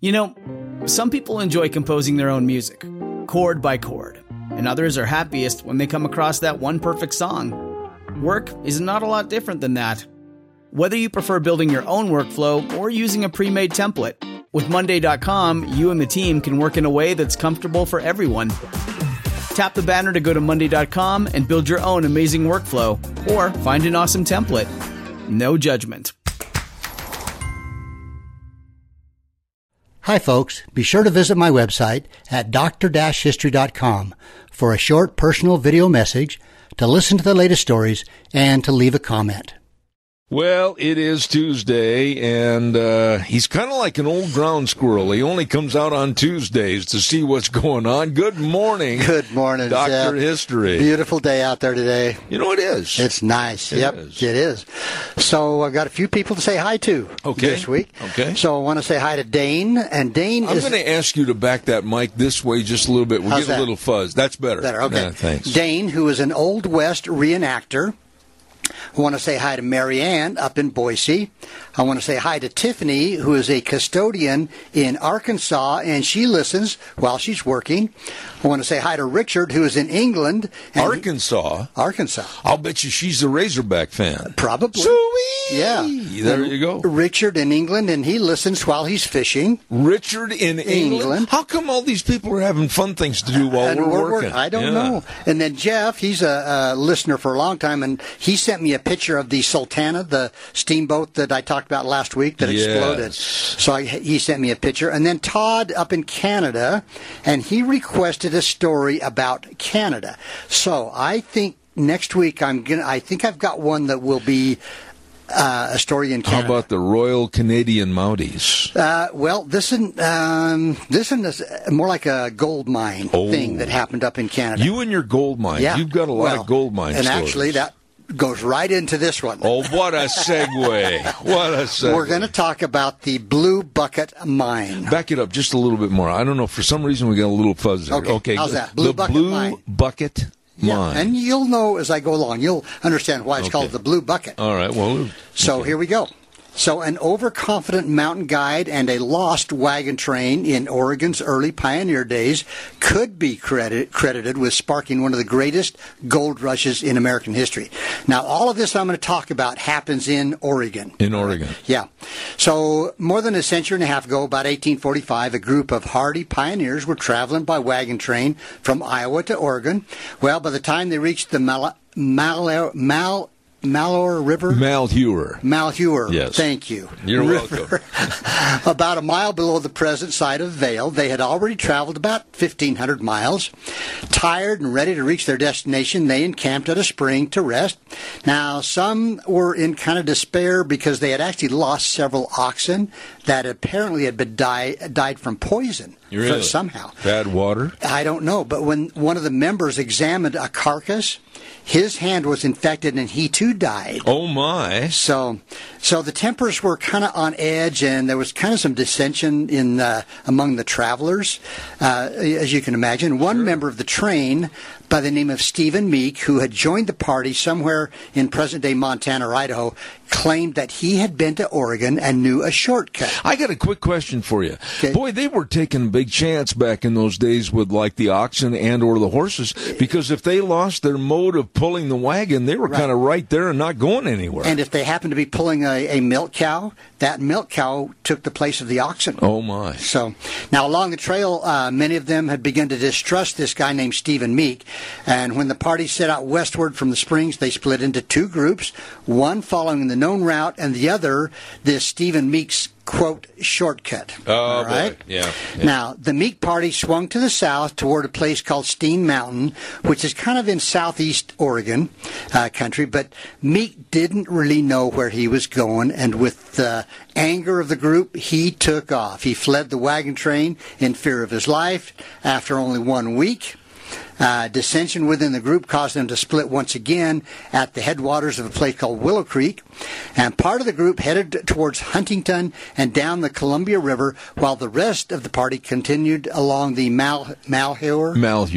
You know, some people enjoy composing their own music, chord by chord, and others are happiest when they come across that one perfect song. Work is not a lot different than that. Whether you prefer building your own workflow or using a pre-made template, with Monday.com, you and the team can work in a way that's comfortable for everyone. Tap the banner to go to Monday.com and build your own amazing workflow, or find an awesome template. No judgment. Hi folks, be sure to visit my website at dr-history.com for a short personal video message, to listen to the latest stories, and to leave a comment. Well, it is Tuesday, and he's kind of like an old ground squirrel. He only comes out on Tuesdays to see what's going on. Good morning. Good morning, Dr. History. Beautiful day out there today. You know, it is. It's nice. It is. So I've got a few people to say hi to this week. Okay. So I want to say hi to Dane, and Dane I'm going to ask you to back that mic this way just a little bit. We'll get a little fuzz. That's better. Okay. Yeah, thanks. Dane, who is an Old West reenactor. I want to say hi to Marianne up in Boise. I want to say hi to Tiffany, who is a custodian in Arkansas, and she listens while she's working. I want to say hi to Richard, who is in England. Arkansas? Arkansas. I'll bet you she's a Razorback fan. Probably. Sweet! Yeah. There you go. Richard in England, and he listens while he's fishing. Richard in England? How come all these people are having fun things to do while we're working? I don't know. And then Jeff, he's a listener for a long time, and he sent me a picture of the Sultana, the steamboat that I talked about last week that exploded. So he sent me a picture. And then Todd up in Canada, and he requested a story about Canada. So I think next week I think I've got one that will be a story in Canada. How about the Royal Canadian Mounties? Well, this is more like a gold mine thing that happened up in Canada. You and your gold mine. Yeah. You've got a lot of gold mine and stories. Actually, that goes right into this one. Oh, what a segue. What a segue. We're going to talk about the Blue Bucket Mine. Back it up just a little bit more. I don't know. For some reason, we got a little fuzz there. Okay. How's that? Blue Bucket Mine. And you'll know as I go along. You'll understand why it's called the Blue Bucket. All right. Well, so here we go. So an overconfident mountain guide and a lost wagon train in Oregon's early pioneer days could be credited with sparking one of the greatest gold rushes in American history. Now, all of this I'm going to talk about happens in Oregon. In Oregon. Yeah. So more than a century and a half ago, about 1845, a group of hardy pioneers were traveling by wagon train from Iowa to Oregon. Well, by the time they reached the Malheur. Yes. Thank you. You're welcome. About a mile below the present site of Vail, they had already traveled about 1,500 miles. Tired and ready to reach their destination, they encamped at a spring to rest. Now, some were in kind of despair because they had actually lost several oxen that apparently had been died from poison. Really? Somehow. Bad water? I don't know, but when one of the members examined a carcass, his hand was infected and he too died. Oh my. So the tempers were kind of on edge, and there was kind of some dissension among the travelers, as you can imagine. One member of the train by the name of Stephen Meek, who had joined the party somewhere in present-day Montana or Idaho, claimed that he had been to Oregon and knew a shortcut. I got a quick question for you. Okay. Boy, they were taking a big chance back in those days with like the oxen and or the horses, because if they lost their mode of pulling the wagon, they were kind of right there and not going anywhere. And if they happened to be pulling a milk cow, that milk cow took the place of the oxen. Oh, my. So now along the trail, many of them had begun to distrust this guy named Stephen Meek. And when the party set out westward from the springs, they split into two groups, one following the known route and the other this Stephen Meek's quote, shortcut. Oh, all right? Boy. Yeah. Now, the Meek party swung to the south toward a place called Steen Mountain, which is kind of in southeast Oregon country, but Meek didn't really know where he was going, and with the anger of the group, he took off. He fled the wagon train in fear of his life. After only 1 week, Dissension within the group caused them to split once again at the headwaters of a place called Willow Creek. And part of the group headed towards Huntington and down the Columbia River, while the rest of the party continued along the Malheur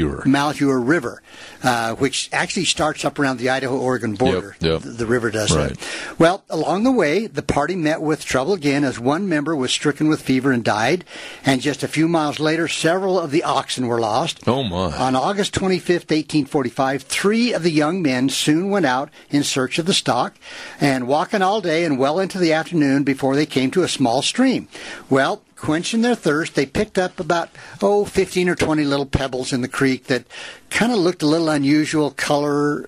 River, which actually starts up around the Idaho-Oregon border. Yep. The river does right. that. Well, along the way, the party met with trouble again as one member was stricken with fever and died. And just a few miles later, several of the oxen were lost. Oh, my. On August 25th, 1845, 3 of the young men soon went out in search of the stock and walking all day and well into the afternoon before they came to a small stream. Well, quenching their thirst, they picked up about, 15 or 20 little pebbles in the creek that kind of looked a little unusual color,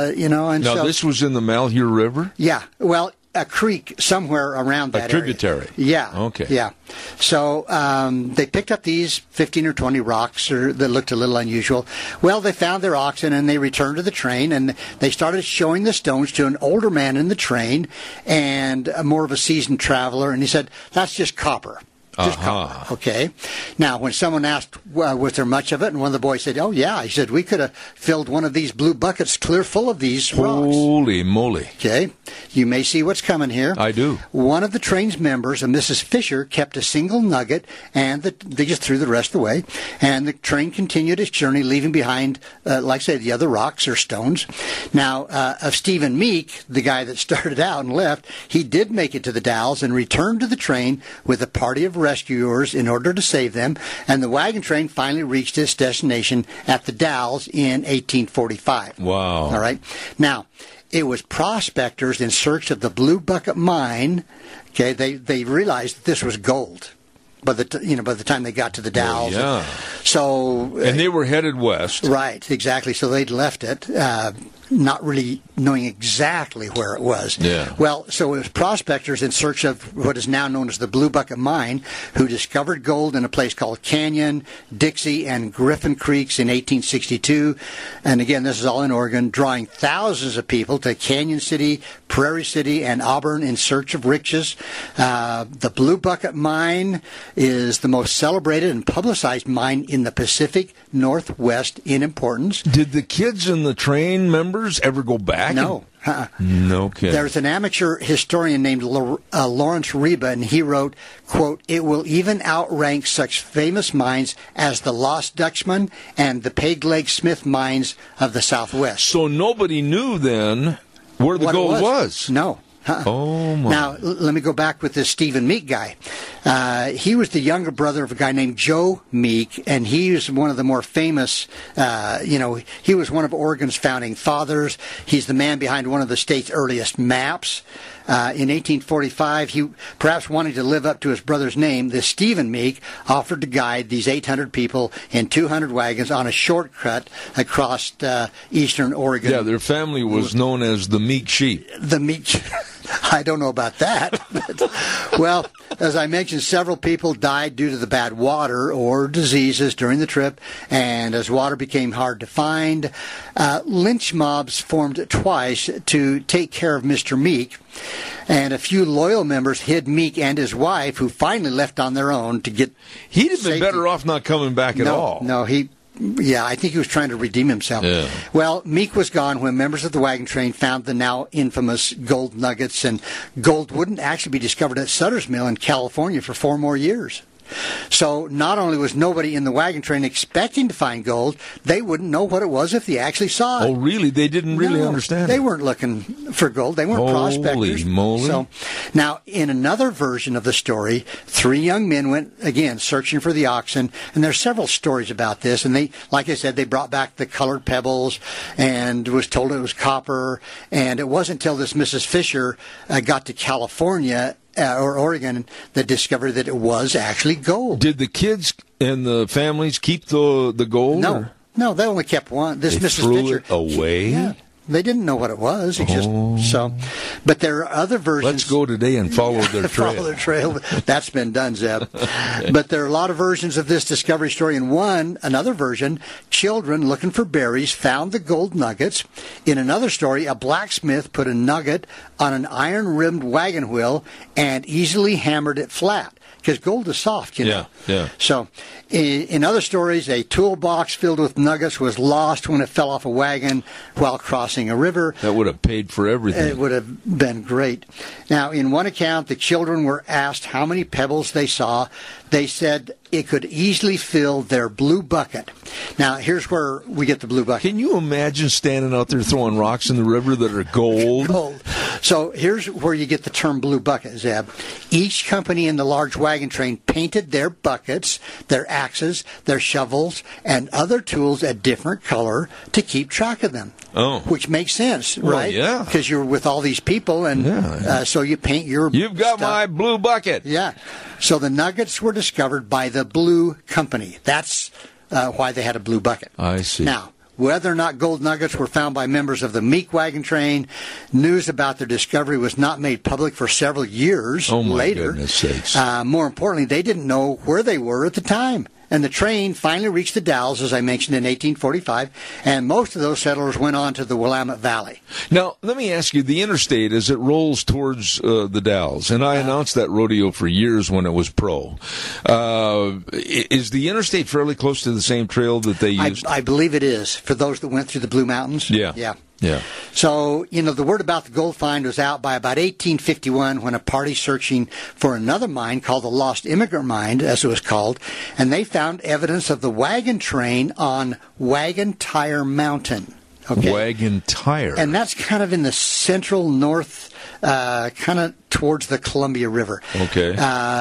And now, so, this was in the Malheur River? Yeah. Well, a creek somewhere around that area. A tributary? Yeah. Okay. Yeah. So they picked up these 15 or 20 rocks that looked a little unusual. Well, they found their oxen and they returned to the train and they started showing the stones to an older man in the train and more of a seasoned traveler. And he said, "That's just copper." Copper. Okay. Now, when someone asked, was there much of it? And one of the boys said, "Oh, yeah." He said, "We could have filled one of these blue buckets clear full of these rocks." Holy moly. Okay. You may see what's coming here. I do. One of the train's members, a Mrs. Fisher, kept a single nugget, and they just threw the rest away. And the train continued its journey, leaving behind, like I said, the other rocks or stones. Now, of Stephen Meek, the guy that started out and left, he did make it to the Dalles and returned to the train with a party of rescuers in order to save them, and the wagon train finally reached its destination at the Dalles in 1845. Wow. All right. Now, it was prospectors in search of the Blue Bucket Mine. Okay, they realized that this was gold by the time they got to the Dalles. Yeah. So and they were headed west. Right, exactly. So they'd left it, not really knowing exactly where it was. Yeah. Well, so it was prospectors in search of what is now known as the Blue Bucket Mine who discovered gold in a place called Canyon, Dixie, and Griffin Creeks in 1862. And again, this is all in Oregon, drawing thousands of people to Canyon City, Prairie City, and Auburn in search of riches. The Blue Bucket Mine is the most celebrated and publicized mine in the Pacific Northwest in importance. Did the kids and the train members ever go back? No. No kidding. There's an amateur historian named Lawrence Reba, and he wrote, quote, "It will even outrank such famous mines as the Lost Dutchman and the Peg Leg Smith mines of the Southwest." So nobody knew then where the gold was? No. Oh, my. Now, let me go back with this Stephen Meek guy. He was the younger brother of a guy named Joe Meek, and he was one of the more famous, he was one of Oregon's founding fathers. He's the man behind one of the state's earliest maps. In 1845, he, perhaps wanting to live up to his brother's name, this Stephen Meek offered to guide these 800 people in 200 wagons on a shortcut across eastern Oregon. Yeah, their family was known as the Meek Sheep. The Meek I don't know about that. But, well, as I mentioned, several people died due to the bad water or diseases during the trip, and as water became hard to find, lynch mobs formed twice to take care of Mr. Meek, and a few loyal members hid Meek and his wife, who finally left on their own to get He'd have been better off not coming back at all. No, I think he was trying to redeem himself. Yeah. Well, Meek was gone when members of the wagon train found the now infamous gold nuggets, and gold wouldn't actually be discovered at Sutter's Mill in California for 4 more years. So not only was nobody in the wagon train expecting to find gold, they wouldn't know what it was if they actually saw it. Oh, really? They didn't really understand They it? weren't looking for gold. They weren't prospectors. Holy moly. So, now, in another version of the story, 3 young men went, again, searching for the oxen, and there's several stories about this, and they, like I said, they brought back the colored pebbles and was told it was copper, and it wasn't until this Mrs. Fisher got to California or Oregon that discovered that it was actually gold. Did the kids and the families keep the gold? No, they only kept one. This They Mrs. threw Fisher, it away? Yeah, they didn't know what it was. But there are other versions. Let's go today and follow their trail. Follow their trail. That's been done, Zeb. But there are a lot of versions of this discovery story. In another version, children looking for berries found the gold nuggets. In another story, a blacksmith put a nugget on an iron-rimmed wagon wheel and easily hammered it flat. because gold is soft, you know. Yeah. So, in other stories, a toolbox filled with nuggets was lost when it fell off a wagon while crossing a river. That would have paid for everything. It would have been great. Now, in one account, the children were asked how many pebbles they saw. They said it could easily fill their blue bucket. Now, here's where we get the blue bucket. Can you imagine standing out there throwing rocks in the river that are gold? Gold. So here's where you get the term blue bucket, Zeb. Each company in the large wagon train painted their buckets, their axes, their shovels, and other tools a different color to keep track of them. Oh. Which makes sense, Well, right? yeah. Because you're with all these people, and so you paint your You've got stuff. my blue bucket. Yeah. So the nuggets were discovered by the Blue Company. That's why they had a blue bucket. I see. Now, whether or not gold nuggets were found by members of the Meek wagon train, news about their discovery was not made public for several years Oh, my later. goodness sakes. More importantly, they didn't know where they were at the time. And the train finally reached the Dalles, as I mentioned, in 1845, and most of those settlers went on to the Willamette Valley. Now, let me ask you, the interstate, as it rolls towards the Dalles, and I announced that rodeo for years when it was pro, is the interstate fairly close to the same trail that they used? I believe it is, for those that went through the Blue Mountains. Yeah. So, the word about the gold find was out by about 1851 when a party searching for another mine called the Lost Immigrant Mine, as it was called, and they found evidence of the wagon train on Wagon Tire Mountain. Okay. Wagon Tire. And that's kind of in the central north, kind of towards the Columbia River. Okay.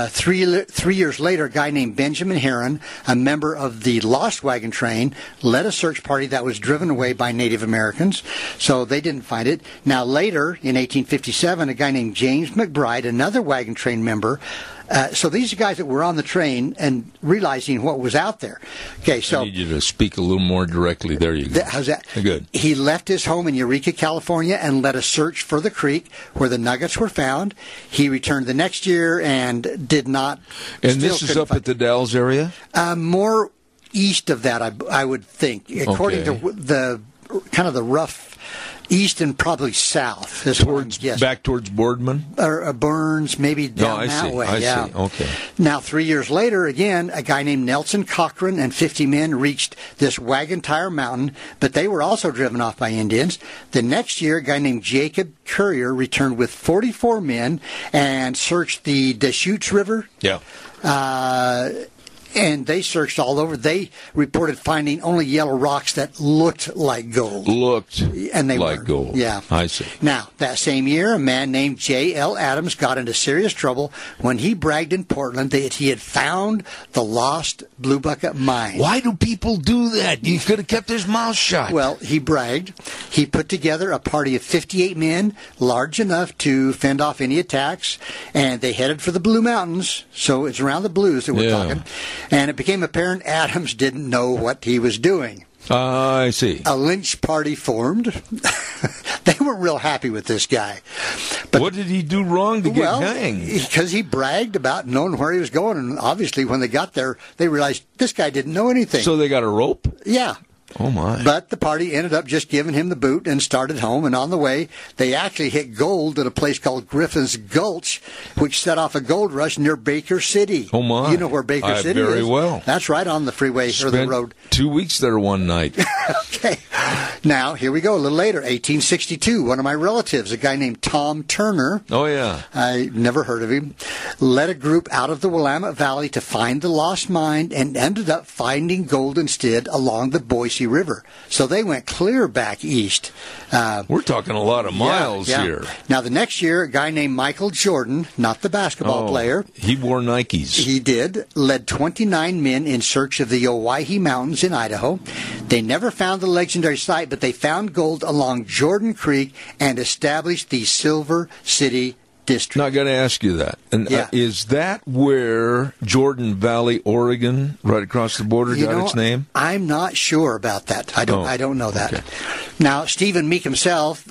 3 years later, a guy named Benjamin Heron, a member of the Lost Wagon Train, led a search party that was driven away by Native Americans, so they didn't find it. Now, later, in 1857, a guy named James McBride, another wagon train member, so these are guys that were on the train and realizing what was out there. Okay, so I need you to speak a little more directly. There you go. how's that? Good. He left his home in Eureka, California, and led a search for the creek where the nuggets were found. He returned the next year and did not. And this is up at the Dalles area? More east of that, I would think, according Okay. to the kind of the rough east and probably south. Back towards Boardman? Or Burns, maybe down that way. I see. Okay. Now, 3 years later, again, a guy named Nelson Cochran and 50 men reached this Wagon Tire Mountain, but they were also driven off by Indians. The next year, a guy named Jacob Currier returned with 44 men and searched the Deschutes River. Yeah. And they searched all over. They reported finding only yellow rocks that looked like gold. And they like weren't. gold. Yeah. I see. Now, that same year, a man named J.L. Adams got into serious trouble when he bragged in Portland that he had found the lost Blue Bucket Mine. Why do people do that? He could have kept his mouth shut. Well, he bragged. He put together a party of 58 men, large enough to fend off any attacks, and they headed for the Blue Mountains. So it's around the Blues that we're talking. And it became apparent Adams didn't know what he was doing. I see. A lynch party formed. They weren't real happy with this guy. But, what did he do wrong to get hanged? Because he bragged about knowing where he was going, and obviously when they got there, they realized this guy didn't know anything. So they got a rope? Yeah. Oh, my. But the party ended up just giving him the boot and started home. And on the way, they actually hit gold at a place called Griffin's Gulch, which set off a gold rush near Baker City. Oh, my. You know where Baker City is? Very well. That's right on the freeway or the road. 2 weeks there one night. Okay. Now, here we go. A little later, 1862, one of my relatives, a guy named Tom Turner. Oh, yeah. I never heard of him. Led a group out of the Willamette Valley to find the lost mine and ended up finding gold instead along the Boise River. So they went clear back east. We're talking a lot of miles here. Now, the next year, a guy named Michael Jordan, not the basketball player. He wore Nikes. He did. Led 29 men in search of the Owyhee Mountains in Idaho. They never found the legendary site, but they found gold along Jordan Creek and established the Silver City District. Now, I got to ask you that. And is that where Jordan Valley, Oregon, right across the border, got its name? I'm not sure about that. I don't know that. Okay. Now, Stephen Meek himself,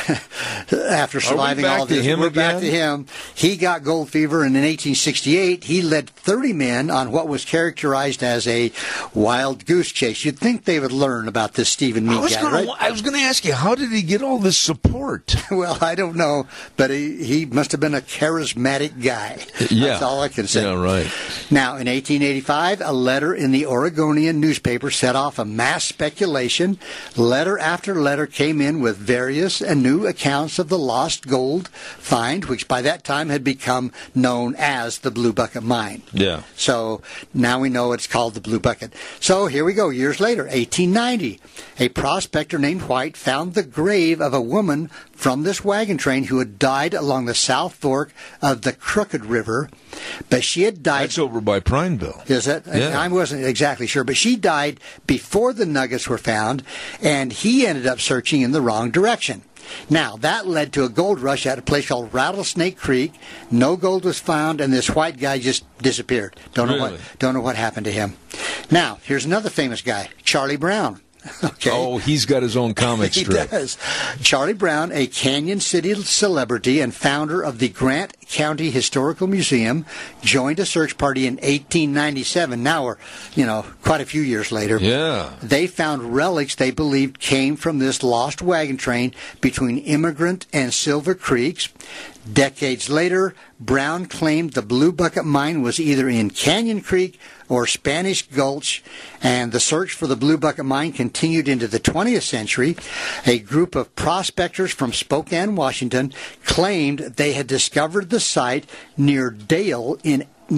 after surviving all this, we're back to him. He got gold fever, and in 1868, he led 30 men on what was characterized as a wild goose chase. You'd think they would learn about this Stephen Meek guy, right? I was going to ask you, how did he get all this support? Well, I don't know, but he must must have been a charismatic guy. Yeah. That's all I can say. Yeah, right. Now, in 1885, a letter in the Oregonian newspaper set off a mass speculation. Letter after letter came in with various and new accounts of the lost gold find, which by that time had become known as the Blue Bucket Mine. Yeah. So now we know it's called the Blue Bucket. So here we go, years later, 1890. A prospector named White found the grave of a woman from this wagon train who had died along the South Fork of the Crooked River, but she had died... That's over by Prineville. Is it? Yeah. I wasn't exactly sure, but she died before the nuggets were found, and he ended up searching in the wrong direction. Now, that led to a gold rush at a place called Rattlesnake Creek. No gold was found, and this white guy just disappeared. Don't know what happened to him. Now, here's another famous guy, Charlie Brown. Okay. Oh, he's got his own comic strip. He does. Charlie Brown, a Canyon City celebrity and founder of the Grant County Historical Museum, joined a search party in 1897. Now we're, quite a few years later. Yeah. They found relics they believed came from this lost wagon train between Immigrant and Silver Creeks. Decades later, Brown claimed the Blue Bucket Mine was either in Canyon Creek or Spanish Gulch, and the search for the Blue Bucket Mine continued into the 20th century. A group of prospectors from Spokane, Washington, claimed they had discovered the site near Dale in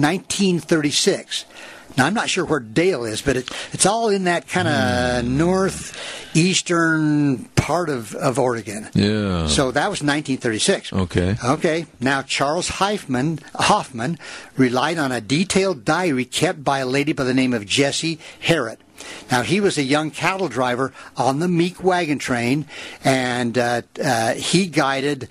1936. Now, I'm not sure where Dale is, but it's all in that kind of northeastern part of Oregon. Yeah. So that was 1936. Okay. Now, Charles Hoffman relied on a detailed diary kept by a lady by the name of Jessie Harrod. Now, he was a young cattle driver on the Meek wagon train, and he guided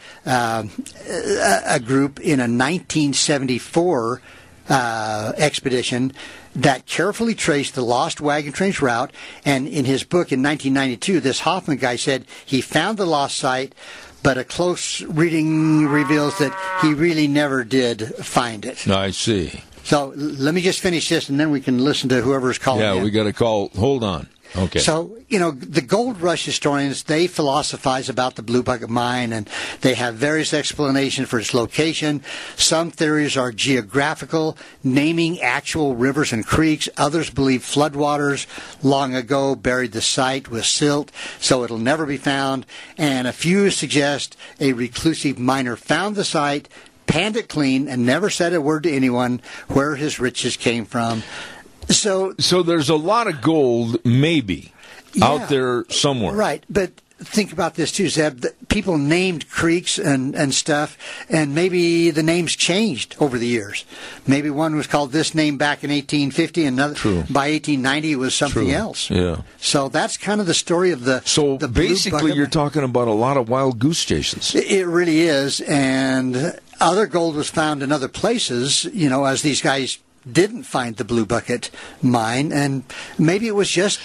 a group in a 1974 expedition that carefully traced the lost wagon train's route. And in his book in 1992, this Hoffman guy said he found the lost site, but a close reading reveals that he really never did find it. I see. So let me just finish this, and then we can listen to whoever's calling in. Yeah, we got to call. Hold on. Okay. So, the gold rush historians, they philosophize about the Blue Bucket Mine, and they have various explanations for its location. Some theories are geographical, naming actual rivers and creeks. Others believe floodwaters long ago buried the site with silt, so it'll never be found. And a few suggest a reclusive miner found the site, panned it clean, and never said a word to anyone where his riches came from. So there's a lot of gold, maybe, out there somewhere. Right, but think about this too, Zeb. People named creeks and stuff, and maybe the names changed over the years. Maybe one was called this name back in 1850, and another by 1890 it was something else. Yeah. So that's kind of the story of the. So the basically, you're talking about a lot of wild goose chases. It really is, and other gold was found in other places. As these guys didn't find the Blue Bucket Mine, and maybe it was just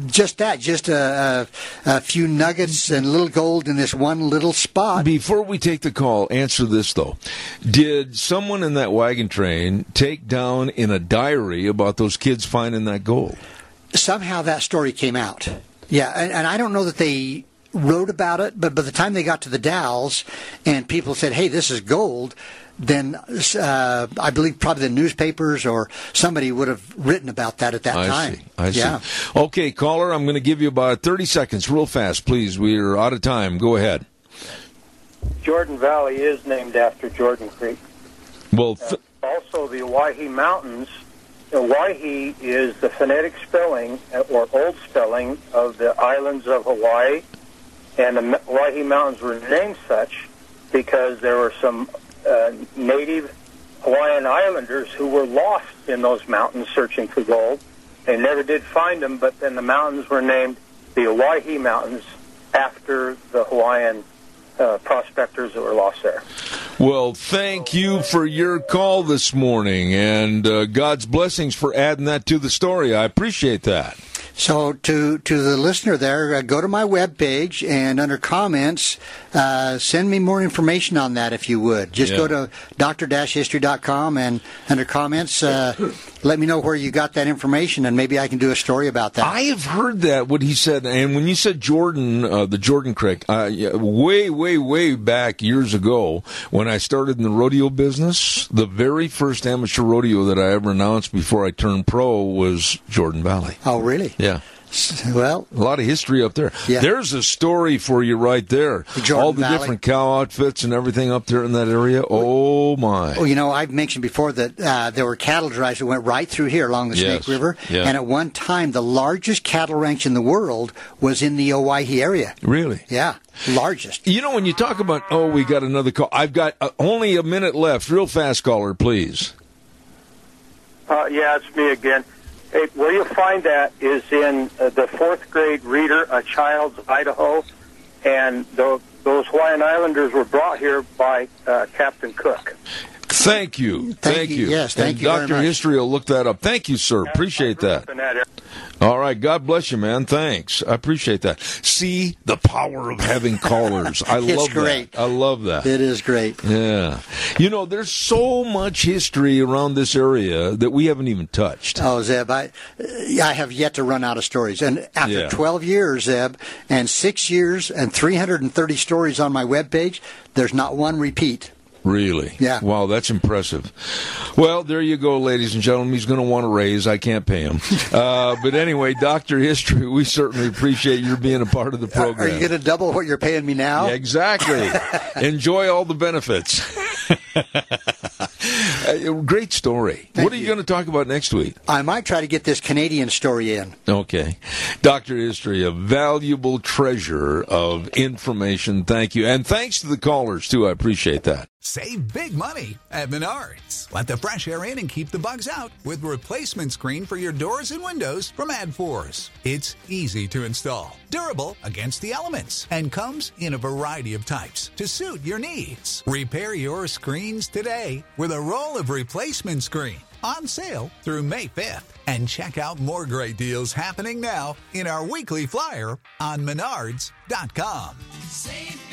a few nuggets and little gold in this one little spot. Before we take the call, answer this, though. Did someone in that wagon train take down in a diary about those kids finding that gold? Somehow that story came out. Yeah, and I don't know that they wrote about it, but by the time they got to the Dalles and people said, hey, this is gold, then I believe probably the newspapers or somebody would have written about that at that time. I see. Okay, caller, I'm going to give you about 30 seconds, real fast, please. We're out of time. Go ahead. Jordan Valley is named after Jordan Creek. Well, also, the Owyhee Mountains. Owyhee is the phonetic spelling or old spelling of the islands of Hawaii, and the Owyhee Mountains were named such because there were some native Hawaiian islanders who were lost in those mountains searching for gold. They never did find them, but then the mountains were named the Owyhee Mountains after the Hawaiian prospectors that were lost there. Well, thank you for your call this morning, and God's blessings for adding that to the story. I appreciate that. So to the listener there, go to my webpage and under comments, send me more information on that if you would. Just go to dr-history.com and under comments, let me know where you got that information and maybe I can do a story about that. I have heard that, what he said, and when you said Jordan, the Jordan Creek, way back years ago when I started in the rodeo business, the very first amateur rodeo that I ever announced before I turned pro was Jordan Valley. Oh, really? Yeah. Well, a lot of history up there. Yeah. There's a story for you right there. All the Valley. Different cow outfits and everything up there in that area. Oh, my. Well, I've mentioned before that there were cattle drives that went right through here along the Snake River. Yeah. And at one time, the largest cattle ranch in the world was in the Owyhee area. Really? Yeah. Largest. When you talk about, we got another call. I've got only a minute left. Real fast, caller, please. Yeah, it's me again. Hey, where you find that is in the 4th grade reader, A Child's Idaho, and those Hawaiian Islanders were brought here by Captain Cook. Thank you. Thank you. Yes, thank you very Dr. much. History will look that up. Thank you, sir. Appreciate that. All right. God bless you, man. Thanks. I appreciate that. See the power of having callers. I love great. that. I love that. It is great. Yeah. There's so much history around this area that we haven't even touched. Oh, Zeb, I have yet to run out of stories. And after 12 years, Zeb, and 6 years and 330 stories on my webpage, there's not one repeat. Really? Yeah. Wow, that's impressive. Well, there you go, ladies and gentlemen. He's going to want a raise. I can't pay him. But anyway, Dr. History, we certainly appreciate your being a part of the program. Are you going to double what you're paying me now? Yeah, exactly. Enjoy all the benefits. Great story. What are you going to talk about next week? I might try to get this Canadian story in. Okay. Dr. History, a valuable treasure of information. Thank you. And thanks to the callers, too. I appreciate that. Save big money at Menards. Let the fresh air in and keep the bugs out with replacement screen for your doors and windows from AdForce. It's easy to install, durable against the elements, and comes in a variety of types to suit your needs. Repair your screens today with a roll of replacement screen on sale through May 5th. And check out more great deals happening now in our weekly flyer on Menards.com. Save